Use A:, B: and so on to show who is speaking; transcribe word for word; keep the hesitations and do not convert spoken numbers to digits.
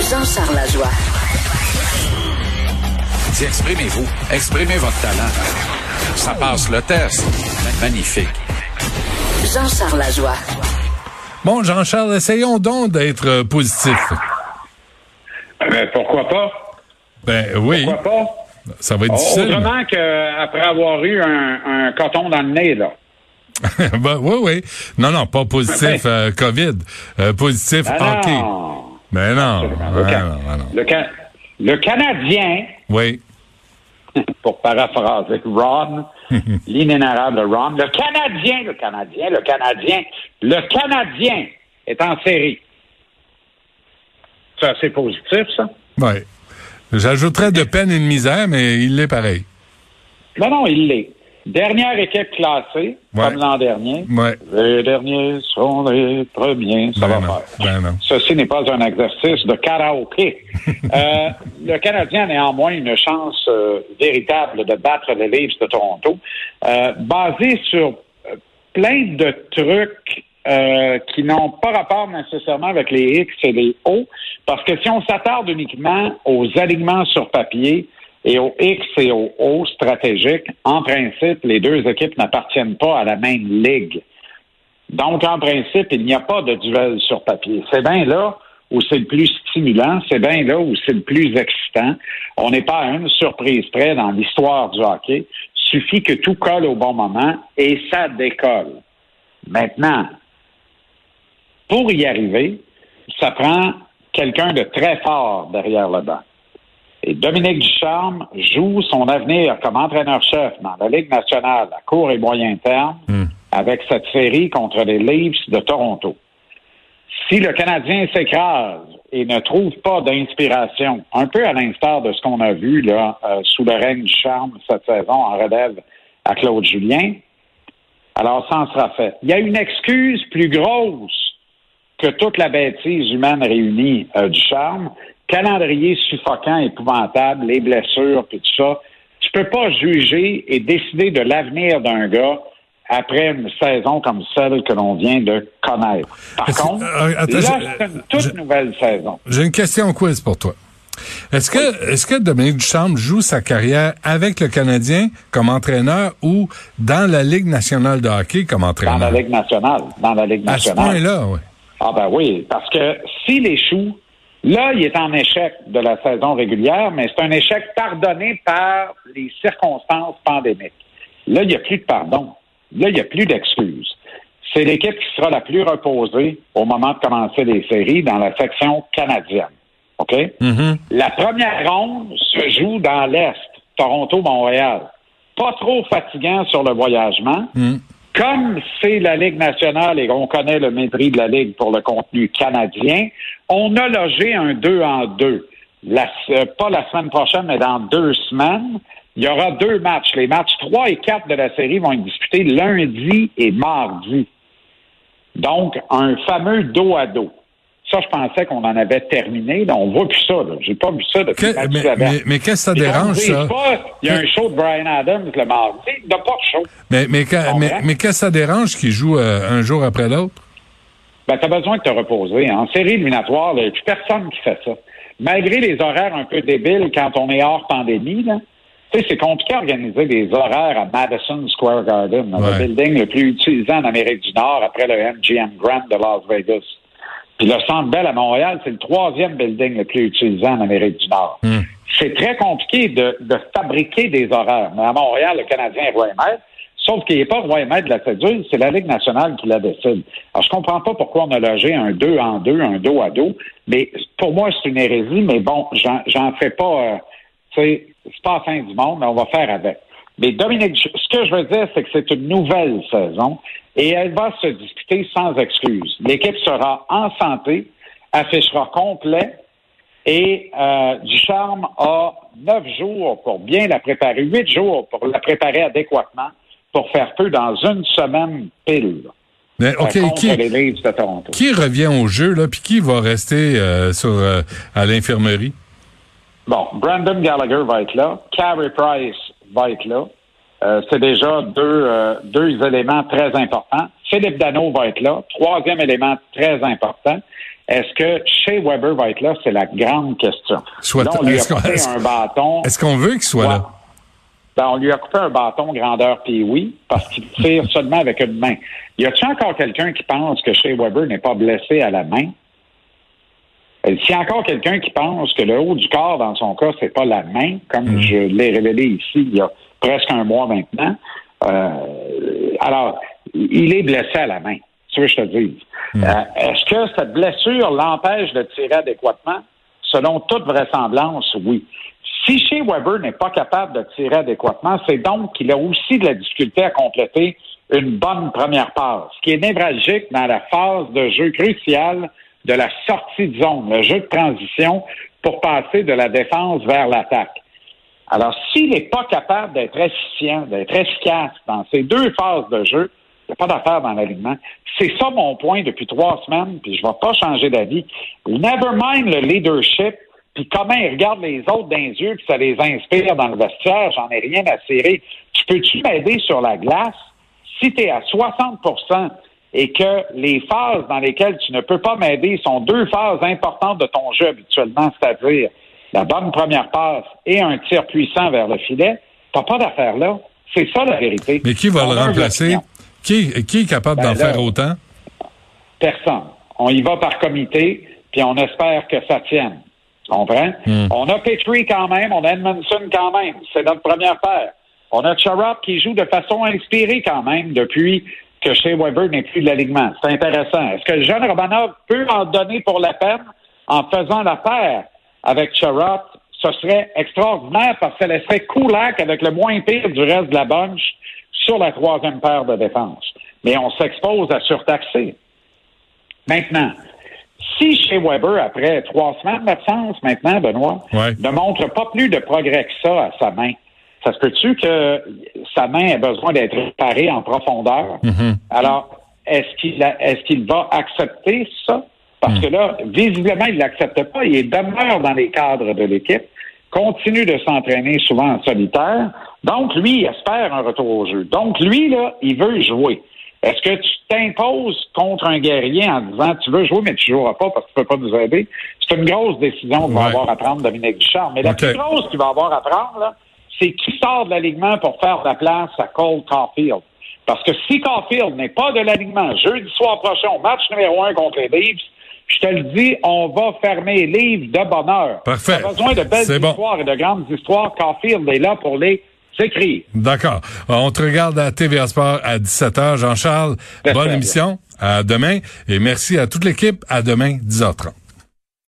A: Jean-Charles Lajoie.
B: Dis, exprimez-vous. Exprimez votre talent. Ça passe le test. Magnifique.
A: Jean-Charles Lajoie.
C: Bon, Jean-Charles, essayons donc d'être positifs.
D: Ben, pourquoi pas?
C: Ben oui.
D: Pourquoi pas?
C: Ça va être difficile.
D: Autrement qu'après avoir eu un, un coton dans le nez, là.
C: ben, oui, oui. Non, non, pas positif euh, COVID. Euh, positif
D: ben
C: hockey.
D: Non.
C: Ben non.
D: Le,
C: Ben
D: can-
C: non, ben non.
D: Le, can- le Canadien,
C: Oui.
D: pour paraphraser Ron, l'inénarrable Ron, le Canadien, le Canadien, le Canadien, le Canadien est en série. C'est assez positif, ça?
C: Oui. J'ajouterais de peine et de misère, mais il l'est pareil.
D: Non, non, il l'est. Dernière équipe classée,
C: Ouais.
D: comme l'an dernier.
C: Ouais.
D: Les derniers sont les premiers. Ça
C: Ben
D: va
C: non.
D: faire.
C: Ben non.
D: Ceci n'est pas un exercice de karaoké. euh, le Canadien a néanmoins une chance euh, véritable de battre les Leafs de Toronto, euh, basée sur euh, plein de trucs euh, qui n'ont pas rapport nécessairement avec les X et les O, parce que si on s'attarde uniquement aux alignements sur papier et aux X et aux O stratégiques, en principe, les deux équipes n'appartiennent pas à la même ligue. Donc, en principe, il n'y a pas de duel sur papier. C'est bien là où c'est le plus stimulant, c'est bien là où c'est le plus excitant. On n'est pas à une surprise près dans l'histoire du hockey. Suffit que tout colle au bon moment et ça décolle. Maintenant, pour y arriver, ça prend quelqu'un de très fort derrière le banc. Et Dominique Ducharme joue son avenir comme entraîneur-chef dans la Ligue nationale à court et moyen terme mm. avec cette série contre les Leafs de Toronto. Si le Canadien s'écrase et ne trouve pas d'inspiration, un peu à l'instar de ce qu'on a vu là euh, sous le règne du Ducharme cette saison en relève à Claude Julien, alors ça en sera fait. Il y a une excuse plus grosse que toute la bêtise humaine réunie euh, du Ducharme. Calendrier suffocant, épouvantable, les blessures, puis tout ça. Tu peux pas juger et décider de l'avenir d'un gars après une saison comme celle que l'on vient de connaître. Par
C: Est-ce,
D: contre,
C: euh, attends,
D: là,
C: je,
D: c'est une toute je, nouvelle saison.
C: J'ai une question quiz pour toi. Est-ce que, oui. est-ce que Dominique Ducharme joue sa carrière avec le Canadien comme entraîneur ou dans la Ligue nationale de hockey comme entraîneur?
D: Dans la Ligue nationale. Dans la Ligue nationale.
C: À ce point-là, oui.
D: Ah ben oui, parce que s'il échoue, là, il est en échec de la saison régulière, mais c'est un échec pardonné par les circonstances pandémiques. Là, il n'y a plus de pardon. Là, il n'y a plus d'excuses. C'est l'équipe qui sera la plus reposée au moment de commencer les séries dans la section canadienne. OK?
C: Mm-hmm.
D: La première ronde se joue dans l'Est, Toronto-Montréal. Pas trop fatigant sur le voyagement. Mm. Comme c'est la Ligue nationale et on connaît le mépris de la Ligue pour le contenu canadien, on a logé un deux en deux. La, euh, pas la semaine prochaine, mais dans deux semaines, il y aura deux matchs. Les matchs trois et quatre de la série vont être disputés lundi et mardi. Donc, un fameux dos à dos. Ça, je pensais qu'on en avait terminé. Là, on voit plus ça. Là. J'ai pas vu ça depuis
C: que, mais, mais, mais qu'est-ce que ça dérange, ça?
D: Il y a un show de Bryan Adams le mardi. Il n'y a pas de show.
C: Mais, mais, mais, mais qu'est-ce que ça dérange qu'il joue euh, un jour après l'autre?
D: Ben, t'as besoin de te reposer. En série éliminatoire, il n'y a plus personne qui fait ça. Malgré les horaires un peu débiles quand on est hors pandémie, là, tu sais, c'est compliqué d'organiser des horaires à Madison Square Garden, ouais. Le building le plus utilisé en Amérique du Nord après le M G M Grand de Las Vegas. Puis le Centre Bell à Montréal, c'est le troisième building le plus utilisé en Amérique du Nord. Mm. C'est très compliqué de, de fabriquer des horaires. Mais à Montréal, le Canadien est roi et maître. Sauf qu'il n'est pas roi et maître de la cédule, c'est la Ligue nationale qui la décide. Alors, je comprends pas pourquoi on a logé un deux en deux, un dos à dos. Mais pour moi, c'est une hérésie. Mais bon, j'en, j'en fais pas... Euh, tu sais, c'est pas la fin du monde, mais on va faire avec. Mais Dominique, ce que je veux dire, c'est que c'est une nouvelle saison et elle va se disputer sans excuse. L'équipe sera en santé, affichera complet et euh, Ducharme a neuf jours pour bien la préparer, huit jours pour la préparer adéquatement pour faire peu dans une semaine pile.
C: Mais, OK, qui,
D: les Leafs de Toronto.
C: Qui revient au jeu, là, puis qui va rester euh, sur, euh, à l'infirmerie?
D: Bon, Brandon Gallagher va être là. Carey Price va être là. Euh, c'est déjà deux, euh, deux éléments très importants. Philippe Danault va être là. Troisième élément très important. Est-ce que Shea Weber va être là? C'est la grande question.
C: Soit,
D: là, on lui a
C: est-ce
D: coupé
C: est-ce,
D: un bâton.
C: Est-ce qu'on veut qu'il soit
D: ouais.
C: là?
D: Ben, on lui a coupé un bâton grandeur puis oui, parce qu'il tire seulement avec une main. Y a-t-il encore quelqu'un qui pense que Shea Weber n'est pas blessé à la main? S'il y a encore quelqu'un qui pense que le haut du corps, dans son cas, c'est pas la main, comme mmh. je l'ai révélé ici il y a presque un mois maintenant, euh, alors, il est blessé à la main. Tu veux que je te dise? Mmh. Euh, est-ce que cette blessure l'empêche de tirer adéquatement? Selon toute vraisemblance, oui. Si Shea Weber n'est pas capable de tirer adéquatement, c'est donc qu'il a aussi de la difficulté à compléter une bonne première passe, ce qui est névralgique dans la phase de jeu cruciale de la sortie de zone, le jeu de transition pour passer de la défense vers l'attaque. Alors, s'il n'est pas capable d'être efficient, d'être efficace dans ces deux phases de jeu, il n'y a pas d'affaire dans l'alignement. C'est ça mon point depuis trois semaines, puis je ne vais pas changer d'avis. Never mind le leadership, puis comment ils regardent les autres dans les yeux, puis ça les inspire dans le vestiaire, j'en ai rien à cirer. Tu peux-tu m'aider sur la glace? Si tu es à soixante pour cent et que les phases dans lesquelles tu ne peux pas m'aider sont deux phases importantes de ton jeu habituellement, c'est-à-dire la bonne première passe et un tir puissant vers le filet, t'as pas d'affaire là. C'est ça la vérité.
C: Mais qui va on le remplacer? Qui, qui est capable ben d'en là, faire autant?
D: Personne. On y va par comité, puis on espère que ça tienne. Tu comprends? Mm. On a Petrie quand même, on a Edmondson quand même. C'est notre première paire. On a Chara qui joue de façon inspirée quand même depuis que Shea Weber n'est plus de l'alignement. C'est intéressant. Est-ce que le jeune Romanov peut en donner pour la peine en faisant la paire avec Chara? Ce serait extraordinaire parce que ça laisserait Kulak avec le moins pire du reste de la bunch sur la troisième paire de défense. Mais on s'expose à surtaxer. Maintenant, si Shea Weber, après trois semaines d'absence maintenant, Benoît, ouais. ne montre pas plus de progrès que ça à sa main, ça se peut-tu que sa main ait besoin d'être réparée en profondeur? Mm-hmm. Alors, est-ce qu'il a, est-ce qu'il va accepter ça? Parce mm. que là, visiblement, il ne l'accepte pas. Il demeure dans les cadres de l'équipe, continue de s'entraîner souvent en solitaire. Donc, lui, il espère un retour au jeu. Donc, lui, là, il veut jouer. Est-ce que tu t'imposes contre un guerrier en disant tu veux jouer, mais tu ne joueras pas parce que tu ne peux pas nous aider? C'est une grosse décision qu'il va ouais. avoir à prendre Dominique Ducharme. Mais la okay. plus grosse qu'il va avoir à prendre, là, c'est qui sort de l'alignement pour faire de la place à Cole Caulfield. Parce que si Caulfield n'est pas de l'alignement, jeudi soir prochain, match numéro un contre les Leafs, je te le dis, on va fermer les livres de bonheur.
C: Parfait.
D: On a besoin de belles c'est histoires bon. et de grandes histoires. Caulfield est là pour les écrire.
C: D'accord. On te regarde à T V A Sport à dix-sept heures. Jean-Charles, bonne émission. À demain. Et merci à toute l'équipe. À demain, dix heures trente.